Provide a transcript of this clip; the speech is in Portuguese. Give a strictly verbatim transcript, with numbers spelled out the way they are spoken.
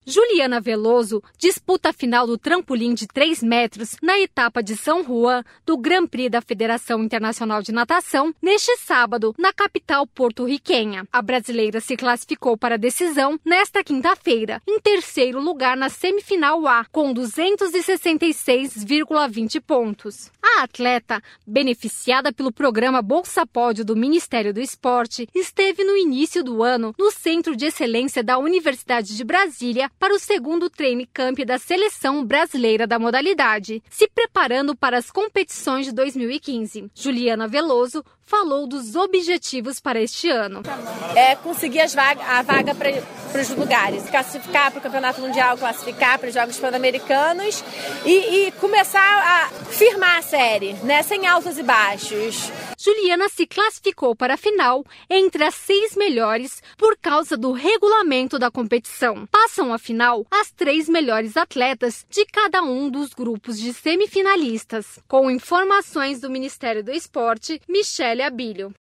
Juliana Veloso disputa a final do trampolim de três metros na etapa de São Juan do Grand Prix da Federação Internacional de Natação neste sábado, na capital porto-riquenha. A brasileira se classificou para a decisão nesta quinta-feira, em terceiro lugar na semifinal A, com duzentos e sessenta e seis vírgula vinte pontos. A atleta, beneficiada pelo programa Bolsa Pódio do Ministério do Esporte, esteve no início do ano no Centro de Excelência da Universidade de Brasília para o segundo Training Camp da Seleção Brasileira da modalidade, se preparando para as competições de dois mil e quinze. Juliana Veloso falou dos objetivos para este ano. É conseguir as vaga, a vaga para os lugares, classificar para o Campeonato Mundial, classificar para os Jogos Pan-Americanos e, e começar a firmar a série, né, sem altos e baixos. Juliana se classificou para a final entre as seis melhores por causa do regulamento da competição. Passam à final as três melhores atletas de cada um dos grupos de semifinalistas. Com informações do Ministério do Esporte, Michele Abílio.